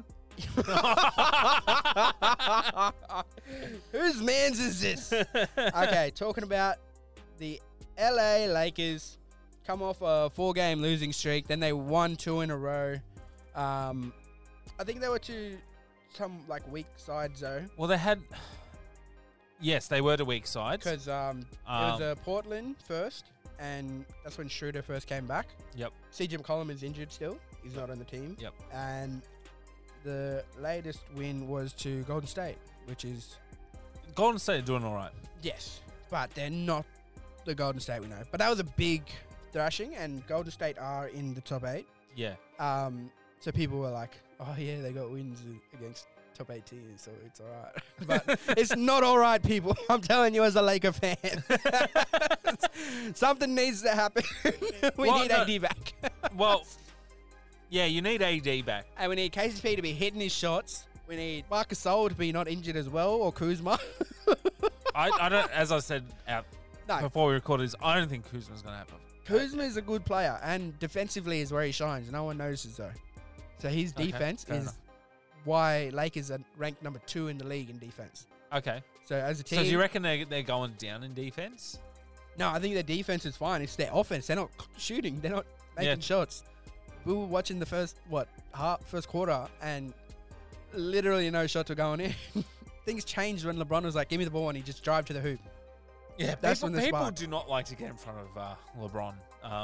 Whose man's is this? Okay, talking about the LA Lakers come off a 4-game losing streak. Then they won 2 in a row. I think they were to some like weak sides though. Well, they had. Yes, they were the weak sides. Because it was Portland first, and that's when Schroeder first came back. Yep. CJ McCollum is injured still. He's not on the team. Yep. And the latest win was to Golden State, which is... Golden State are doing all right. Yes, but they're not the Golden State we know. But that was a big thrashing, and Golden State are in the top 8. Yeah. So people were like, oh yeah, they got wins against top 8 teams, so it's all right. But it's not all right, people. I'm telling you as a Laker fan. Something needs to happen. we need AD back. Well, yeah, you need AD back. And we need KCP to be hitting his shots. We need Marcus Gasol to be not injured as well, or Kuzma. I don't, as I said No. before we recorded this, I don't think Kuzma's going to happen. Kuzma is a good player, and defensively is where he shines. No one notices, though. So his Okay, defense fair is enough. why Lakers are ranked number 2 in the league in defense. Okay. So as a team... So do you reckon they're going down in defense? No, I think their defense is fine. It's their offense. They're not shooting. They're not making shots. We were watching the first quarter, and literally no shots were going in. Things changed when LeBron was like, give me the ball, and he just drive to the hoop. Yeah, That's people, when the people spark. do not like to get in front of LeBron.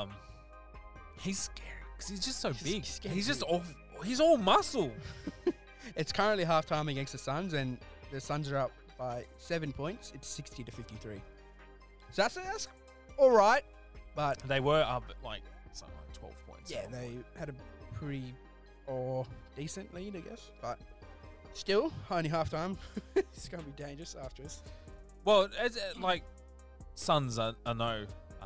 He's scary because he's just so big. scary. He's just he's all muscle. It's currently halftime against the Suns, and the Suns are up by 7 points. It's 60-53. So that's all right, but They were up at like something like 12 points. yeah, they had a pretty decent lead, I guess. But still, only halftime. It's going to be dangerous after us. Well, as like Suns are no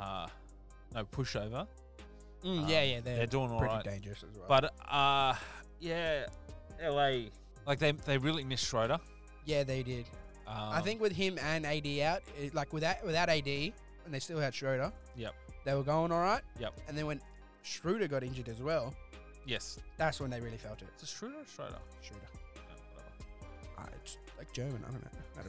pushover. They're doing all pretty right. dangerous as well. But yeah, LA like they really missed Schroeder. yeah, they did. I think with him and AD out, without AD, and they still had Schroeder. Yep. They were going all right. Yep. And then when Schroeder got injured as well, Yes. that's when they really felt it. Is it Schroeder or Schroeder? Schroeder. Yeah, whatever. It's like German. I don't know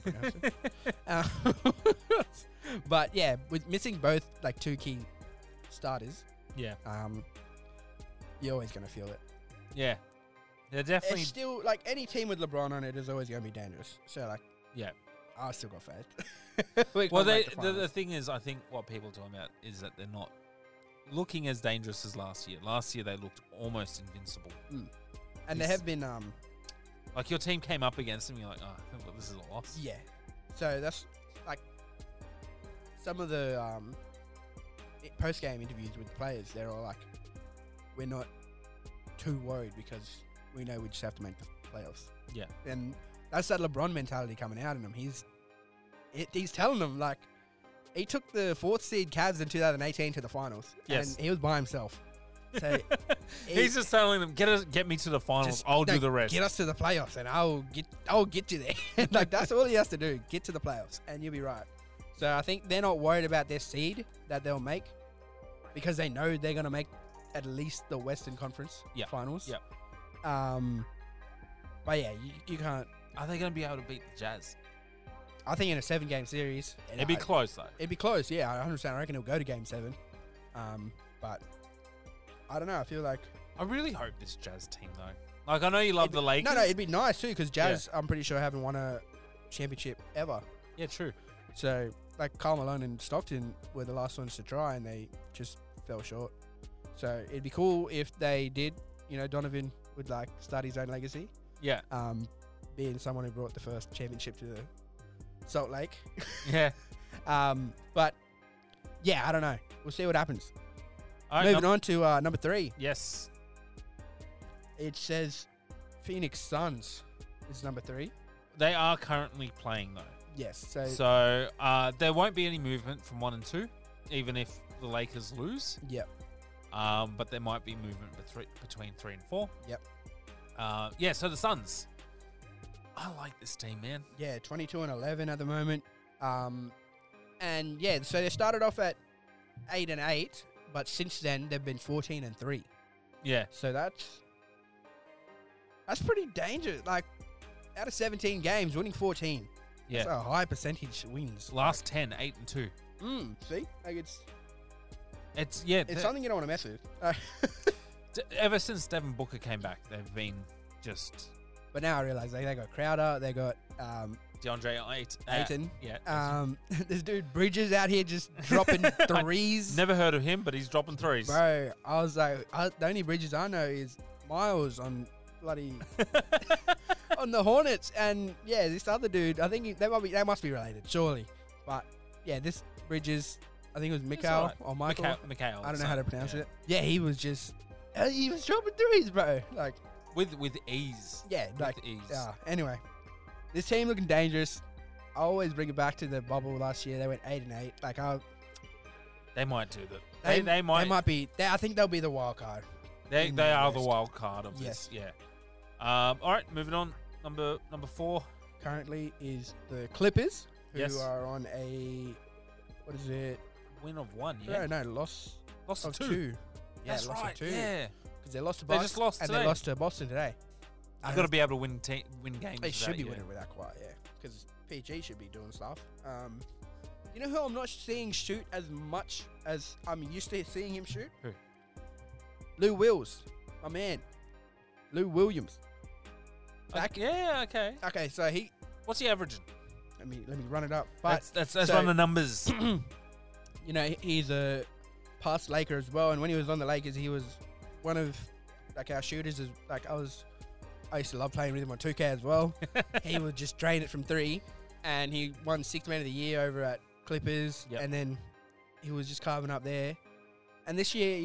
how to pronounce it. But yeah, with missing both like 2 key starters, Yeah. you're always going to feel it. Yeah. They're definitely. It's still like any team with LeBron on it is always going to be dangerous. So like, Yeah. I still got faith. Well, the thing is, I think what people are talking about is that they're not looking as dangerous as last year. Last year they looked almost invincible. And there have been Like your team came up against them, you're like, oh, well, this is a loss. yeah. So that's like some of the post game interviews with the players. They're all like, we're not too worried because we know we just have to make the playoffs. Yeah. And that's that LeBron mentality coming out in him. He's telling them, like, he took the 4th seed Cavs in 2018 to the finals. Yes. And he was by himself. So He's just telling them, get me to the finals. I'll do the rest. Get us to the playoffs, and I'll get you there. Like, that's all he has to do. Get to the playoffs, and you'll be right. So I think they're not worried about their seed that they'll make because they know they're gonna make at least the Western Conference finals. Yep. But yeah, you can't. Are they going to be able to beat the Jazz? I think in a 7-game series, It'd be close though. It'd be close. Yeah, 100%. I reckon it'll go to Game 7. But I don't know. I feel like I really hope this Jazz team though. Like I know you love the Lakers. No, it'd be nice too because Jazz, I'm pretty sure, haven't won a championship ever. Yeah, true. So like Karl Malone and Stockton were the last ones to try, and they just fell short. So it'd be cool if they did. Donovan would like start his own legacy. Yeah. Being someone who brought the first championship to the Salt Lake. Yeah. But yeah, I don't know. We'll see what happens. All right, Moving on to number 3. Yes. It says Phoenix Suns is number 3. They are currently playing, though. Yes. So there won't be any movement from 1 and 2, even if the Lakers lose. Yep. But there might be movement between 3 and 4. Yep. Yeah, so the Suns. I like this team, man. Yeah, 22-11 at the moment. And yeah, so they started off at 8-8, but since then they've been 14-3. Yeah. So that's pretty dangerous. Like, out of 17 games, winning 14. Yeah. That's a high percentage wins. Last 10, 8 and 2. See? Like, It's something you don't want to mess with. Ever since Devin Booker came back, they've been just... But now I realise they got Crowder, they got DeAndre Ayton. Yeah. This dude Bridges out here just dropping threes. Never heard of him, but he's dropping threes. Bro, I was like, the only Bridges I know is Miles on bloody on the Hornets, and yeah, this other dude. I think they must be related, surely. But yeah, this Bridges, I think it was Mikal or Michael. Mikal. I don't know how to pronounce it. Yeah, he was dropping threes, bro. Like with ease. Yeah, like with ease. Yeah. Anyway, this team looking dangerous. I always bring it back to the bubble last year. They went 8-8. Like they might do that. They might be. I think they'll be the wild card. They are the wild card of yes. this. Yeah. All right, moving on. Number 4 currently is the Clippers, who Yes. are on a what is it? win of 1. Yeah. No, loss Lost of to 2. Yeah, That's loss right. of 2. Yeah. Because they lost to They Boston. just lost and today. they lost to Boston today. You've got to be able to win games. They should be without winning with that quiet, yeah. Because PG should be doing stuff. You know who I'm not seeing shoot as much as I'm used to seeing him shoot? Who? Lou Wills, my man. Lou Williams. Back. Yeah. Okay. Okay, so What's he averaging? let me run it up. But Let's so- run the numbers. you know, he's a past Laker as well, and when he was on the Lakers, he was one of like our shooters. I used to love playing with him on 2K as well. He would just drain it from 3, and he won 6th Man of the Year over at Clippers, Yep. and then he was just carving up there. And this year,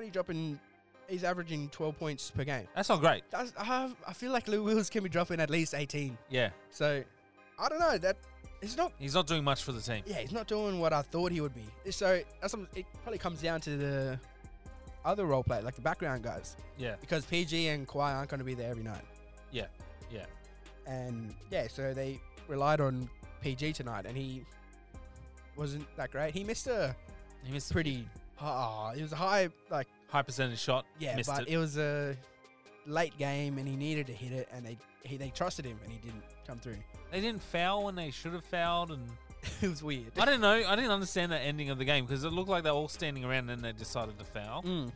he's averaging 12 points per game. That's not great. I feel like Lou Wills can be dropping at least 18. Yeah. So, I don't know. It's not. He's not doing much for the team. Yeah, he's not doing what I thought he would be. So it probably comes down to the other role players, like the background guys, Yeah. because PG and Kawhi aren't going to be there every night. Yeah. Yeah. And yeah, so they relied on PG tonight, and he wasn't that great. He missed a He missed pretty. It was a high, like high percentage shot. yeah, missed but it. it was a late game, and he needed to hit it, and they trusted him, and he didn't come through. They didn't foul when they should have fouled, and It was weird. I don't know. I didn't understand that ending of the game because it looked like they were all standing around and then they decided to foul. Mm.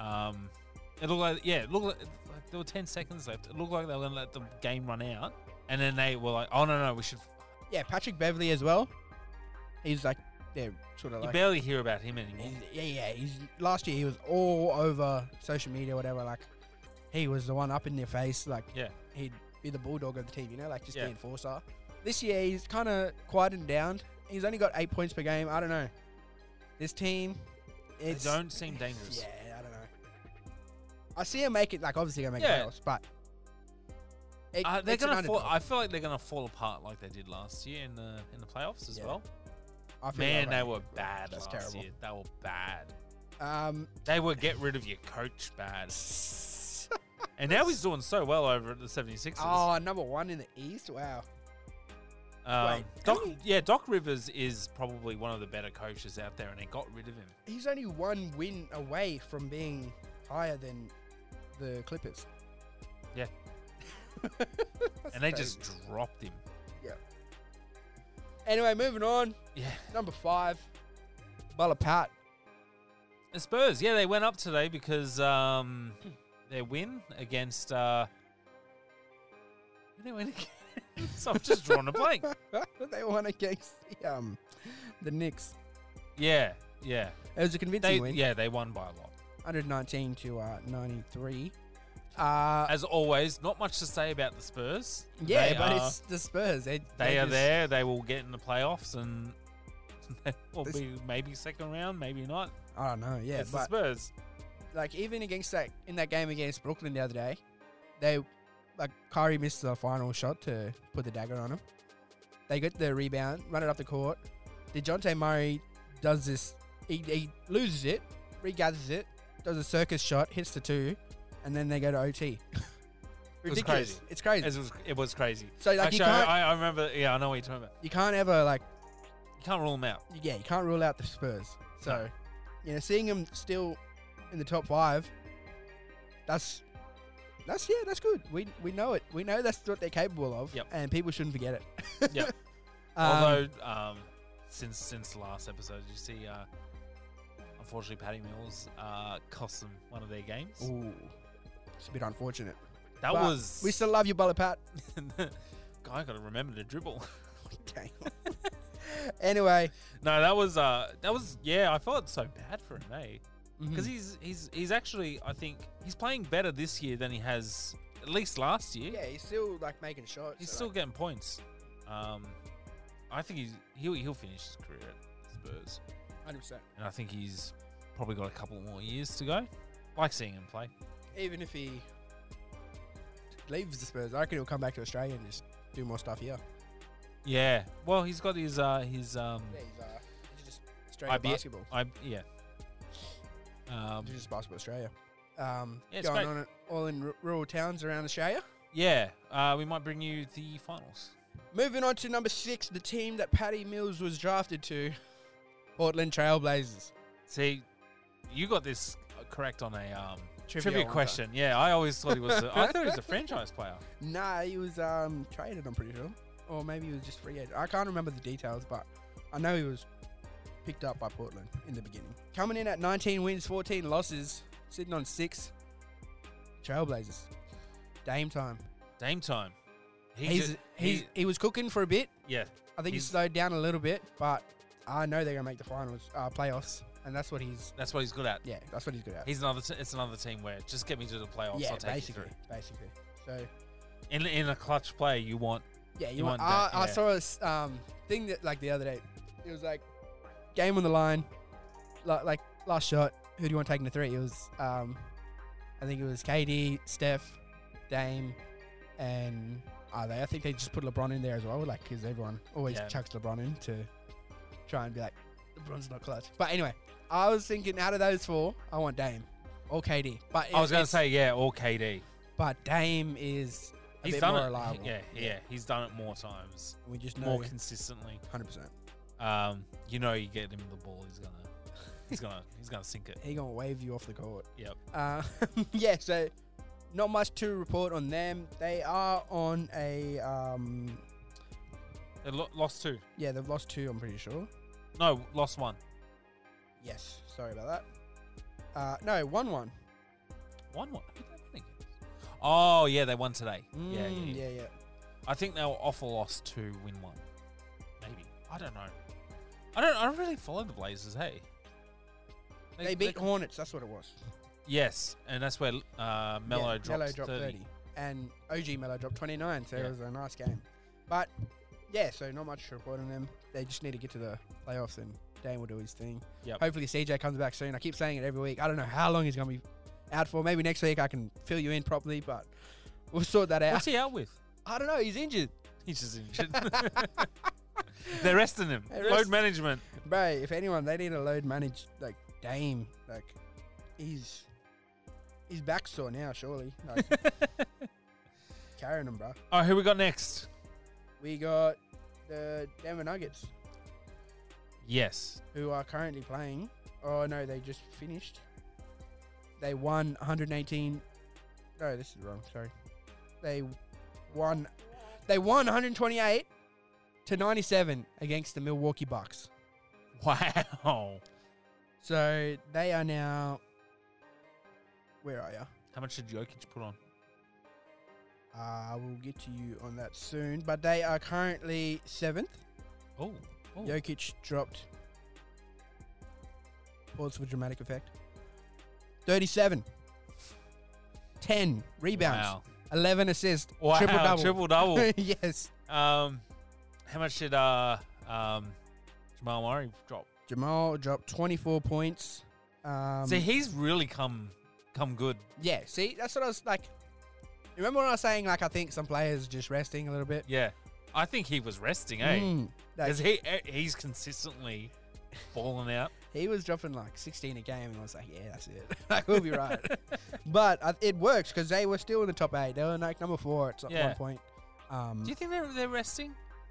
It looked like there were 10 seconds left. It looked like they were going to let the game run out, and then they were like, "Oh no, we should." Yeah, Patrick Beverly as well. He's like, they're sort of You like. barely hear about him anymore. Last year he was all over social media, whatever. Like, he was the one up in their face. Like, Yeah. he'd be the bulldog of the team, like just Yeah. the enforcer. This year he's kind of quieted down. He's only got 8 points per game. I don't know. This team, They don't seem dangerous. Yeah, I don't know. I see him make it. Like, obviously gonna make Yeah. playoffs, but They're it's an gonna fall. underdog. I feel like they're gonna fall apart like they did last year in the playoffs as Yeah. well. I feel Man, that they way. were bad That's last terrible. year. They were bad. Um, They were get rid of your coach bad. And now he's doing so well over at the 76ers. oh, number 1 in the East. Wow. wait, Doc Rivers is probably one of the better coaches out there, and they got rid of him. He's only 1 win away from being higher than the Clippers. Yeah. That's And they crazy. just dropped him. Anyway, moving on. Yeah. Number 5, Bala Pat. The Spurs, yeah, they went up today because their win against. Who they win against? So I'm just drawing a blank. They won against the Knicks. Yeah, yeah. It was a convincing win. Yeah, they won by a lot. 119 to 93. As always, not much to say about the Spurs. Yeah, They but are- it's the Spurs. They They are just- there. They will get in the playoffs, and they will This- be maybe second round, maybe not. I don't know. Yeah, It's the but Spurs. like even against in that game against Brooklyn the other day, they Kyrie missed the final shot to put the dagger on him. They get the rebound, run it up the court. DeJounte Murray does this. He loses it, regathers it, does a circus shot, hits the 2, and then they go to OT. was Ridiculous. crazy. It's crazy. It was crazy. So like Actually, you can't I remember. Yeah, I know what you're talking about. you can't ever like You can't rule them out. you can't rule out the Spurs. So No. seeing them still in the top 5, that's good. We know it. We know that's what they're capable of. Yep. And people shouldn't forget it. Yep. Um, Although, since the last episode, you see, unfortunately, Patty Mills cost them one of their games. ooh, it's a bit unfortunate. That But was We still love you, Bullet Pat. guy got to remember to dribble. Dang. Anyway, No, that was yeah. I felt so bad for him, eh? Because mhm. he's actually, I think he's playing better this year than he has at least last year. yeah, he's still like making shots. He's so, still like, getting points. I think he'll finish his career at Spurs, 100%. and I think he's probably got a couple more years to go. Like seeing him play. Even if he leaves the Spurs, I reckon he'll come back to Australia and just do more stuff here. Yeah. Well, he's got his Yeah, he's just Australian IB basketball. yeah. He's just basketball Australia. Yeah, it's Going great. on all in rural towns around Australia. Yeah. We might bring you the finals. Moving on to number 6, the team that Patty Mills was drafted to, Portland Trailblazers. See, you got this correct on a Trivia one question. Yeah, I always thought he was. I thought he was a franchise player. Nah, he was traded, I'm pretty sure. Or maybe he was just free agent. I can't remember the details, but I know he was picked up by Portland in the beginning. Coming in at 19 wins, 14 losses, sitting on 6. Trailblazers. Dame time. Dame time. He was cooking for a bit. Yeah. I think he He's- slowed down a little bit, but I know they're going to make the finals, playoffs, and that's what he's That's what he's good at. that's what he's good at. He's it's another team where just get me to the playoffs. Yeah, I'll take basically. you Basically. So, through. In a clutch play, you want. yeah, You want want that, I yeah. saw a thing that, like, the other day. It was like, game on the line, like, last shot, who do you want taking the 3? It was, I think it was KD, Steph, Dame, and I think they just put LeBron in there as well, like, because everyone always Yeah. chucks LeBron in to try and be like, LeBron's not clutch. But anyway, I was thinking out of those 4, I want Dame or KD. But I was going to it's- say yeah, or KD. but Dame is a He's bit done more it. reliable. Yeah. He's done it more times, We just know more consistently. 100%. You know, you get him the ball, he's gonna sink it. He gonna wave you off the court. Yep. Yeah. So not much to report on them. They are on a They lost 2. yeah. They've lost 2. I'm pretty sure. No, lost 1. Yes. Sorry about that. No, 1-1. 1-1. Who did they win against? Oh yeah, they won today. Yeah. Yeah. I think they were off a loss to win 1. Maybe. I don't know. I don't really follow the Blazers. Hey. They beat Hornets. That's what it was. Yes, and that's where Melo Melo dropped dropped 30. and OG Melo dropped 29. So Yeah. it was a nice game. But yeah, so not much to report on them. They just need to get to the playoffs, and Dame will do his thing. Yep. Hopefully CJ comes back soon. I keep saying it every week. I don't know how long he's going to be out for. Maybe next week I can fill you in properly, but we'll sort that out. What's he out with? I don't know. He's injured. He's just injured. They're resting him. They Load rest- management. Bro, if anyone, they need to load manage, like, Dame. Like, he's back sore now, surely. Like, carrying him, bro. Oh, who we got next? We got the Denver Nuggets, Yes. who are currently playing. Oh, no, they just finished. They won 118. No, this is wrong. Sorry. They won 128 to 97 against the Milwaukee Bucks. Wow. So they are now. Where are you? How much did Jokic put on? We'll get to you on that soon. But they are currently 7th. Oh. Ooh. Jokic dropped. Pause for dramatic effect. 37. 10 rebounds. Wow. 11 assists. Wow. Triple-double. Triple-double. Yes. How much did Jamal Murray drop? Jamal dropped 24 points. See, he's really come good. Yeah, see, that's what I was like. Remember when I was saying, like, I think some players just resting a little bit? Yeah. I think he was resting, eh? Like, Because he's consistently balling out. he was dropping like 16 a game, and I was like, yeah, that's it. Like, we'll be right. But it works because they were still in the top 8. They were like number 4 at Yeah. one point. Do you think they're resting?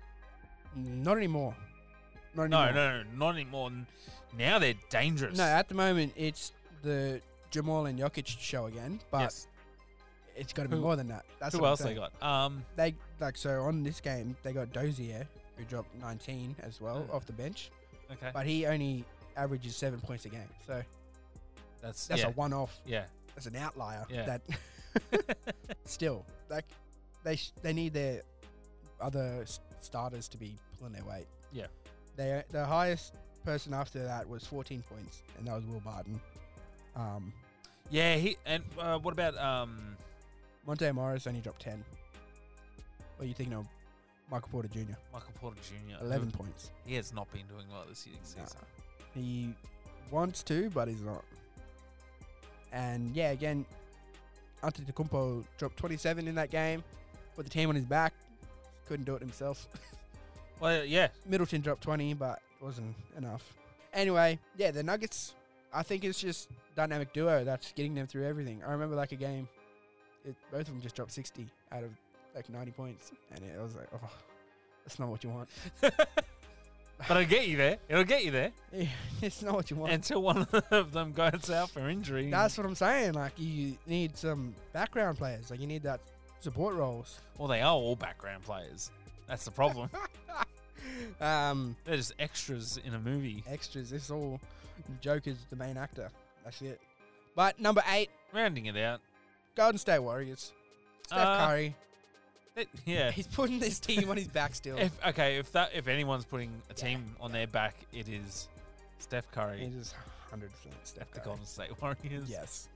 Not anymore. Not No, anymore. not anymore. Now they're dangerous. No, at the moment, it's the Jamal and Jokic show again, but yes. it's got to be Who- more than that. That's Who what I'm else they saying. got? They so on this game they got Dozier, who dropped 19 as well off the bench, Okay. but he only averages 7 points a game. So That's that's a one-off. Yeah. That's an outlier. Yeah. That still, like they need their other starters to be pulling their weight. Yeah. The highest person after that was 14 points, and that was Will Barton. Yeah. What about Monte Morris only dropped 10. What are you thinking of? Michael Porter Jr. Michael Porter Jr.? 11 points. He has not been doing well this season. He wants to, but he's not. And yeah, again, Antetokounmpo dropped 27 in that game. Put the team on his back. Couldn't do it himself. Well, yeah. Middleton dropped 20, but it wasn't enough. Anyway, yeah, the Nuggets, I think it's just dynamic duo that's getting them through everything. I remember like a game, both of them just dropped 60 out of like 90 points. And I was like, oh, that's not what you want. But it'll get you there. It'll get you there It's not what you want. until one of them goes out for injury. That's what I'm saying. Like, you need some background players. Like, you need that support roles. Well, they are all background players. That's the problem. They're just extras in a movie. Extras. This is all Joker's the main actor. That's it. But number 8, Rounding it out. Golden State Warriors. Steph Curry. Yeah. He's putting this team on his back still. If anyone's putting a team on their back, it is Steph Curry. It is 100% Steph The Curry. Golden State Warriors. Yes.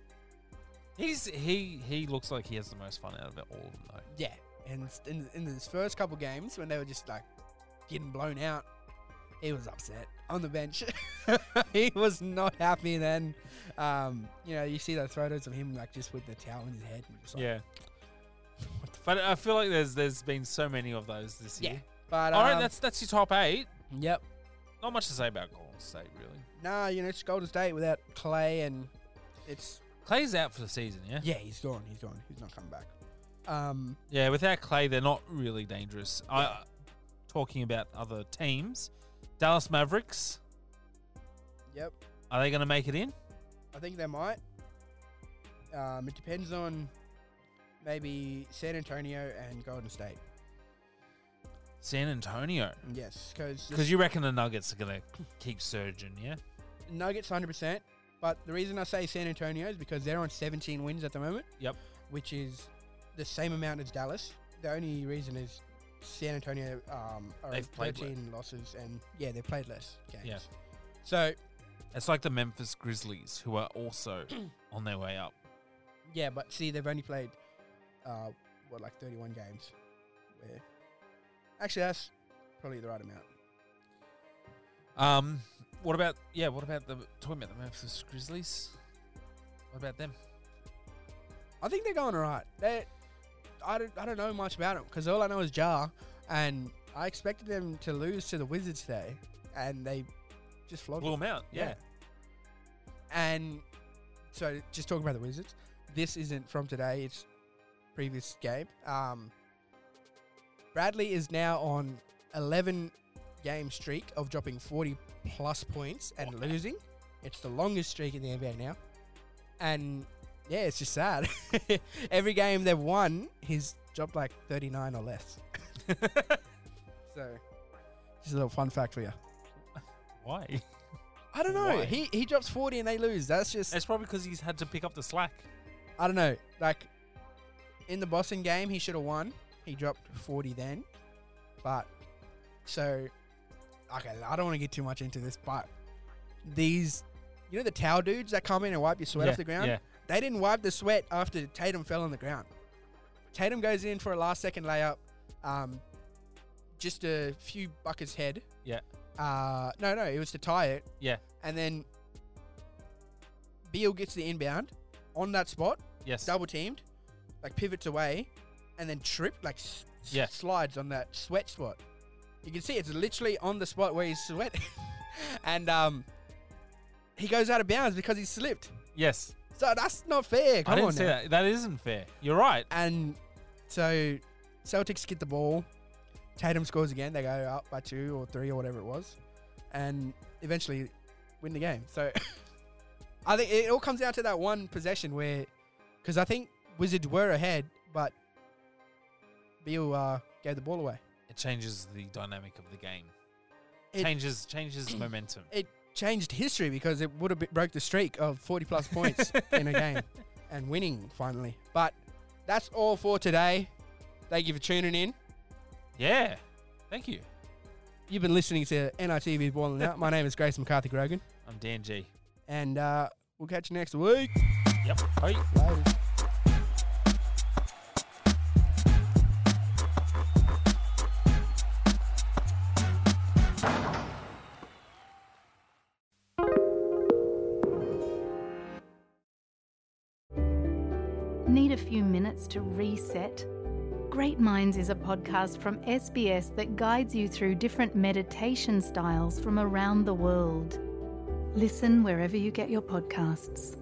He looks like he has the most fun out of it all of them though. Yeah. And in his first couple games, when they were just like getting blown out, he was upset on the bench. He was not happy then. You see those photos of him like just with the towel in his head. And just like, Yeah. But I feel like there's been so many of those this Yeah. year. But All right, that's your top 8. Yep. Not much to say about Golden State, really. Nah, it's Golden State without Clay, and it's Clay's out for the season, yeah? yeah, he's gone. He's not coming back. Yeah, without Clay, they're not really dangerous. Talking about other teams, Dallas Mavericks, Yep. are they going to make it in? I think they might. It depends on maybe San Antonio and Golden State. San Antonio. Yes, Because you reckon the Nuggets are going to keep surging, yeah? Nuggets 100%. But the reason I say San Antonio is because they're on 17 wins at the moment. Yep. Which is the same amount as Dallas. The only reason is San Antonio are They've played 13 losses, and yeah, they've played less games. Yeah. So It's like the Memphis Grizzlies, who are also on their way up. yeah, but see, they've only played 31 games. Where actually, that's probably the right amount. What about talking about the Memphis Grizzlies? What about them? I think they're going all right. I don't know much about them because all I know is Jar, and I expected them to lose to the Wizards today, and they just flogged Blew them. them out, yeah. Yeah. And so, just talking about the Wizards, this isn't from today; it's previous game. Bradley is now on 11-game streak of dropping 40+ points and losing. It's the longest streak in the NBA now, and yeah, it's just sad. Every game they've won, he's dropped like 39 or less. So, just a little fun fact for you. Why? I don't know. Why? He drops 40 and they lose. That's just It's probably because he's had to pick up the slack. I don't know. Like in the Boston game, he should have won. He dropped 40 then, but so okay, I don't want to get too much into this, but these, you know, the towel dudes that come in and wipe your sweat off the ground? Yeah. They didn't wipe the sweat after Tatum fell on the ground. Tatum goes in for a last-second layup, just a few buckets head. Yeah. No, it was to tie it. Yeah. And then Beal gets the inbound on that spot, Yes. double-teamed, like pivots away, and then tripped, like slides on that sweat spot. You can see it's literally on the spot where he's sweating. And he goes out of bounds because he slipped. Yes. So that's not fair. Come I didn't on say now. that. That isn't fair. You're right. And so Celtics get the ball. Tatum scores again. They go up by 2 or 3 or whatever it was. And eventually win the game. So I think it all comes down to that one possession where, because I think Wizards were ahead, but Beal gave the ball away. It changes the dynamic of the game. It- Changes momentum. It changed history because it would have broke the streak of 40-plus points in a game and winning finally. But that's all for today. Thank you for tuning in. Yeah. Thank you. You've been listening to NITV's Boiling Out. My name is Grace McCarthy-Grogan. I'm Dan G. And we'll catch you next week. Yep. Bye. Later. Need a few minutes to reset? Great Minds is a podcast from SBS that guides you through different meditation styles from around the world. Listen wherever you get your podcasts.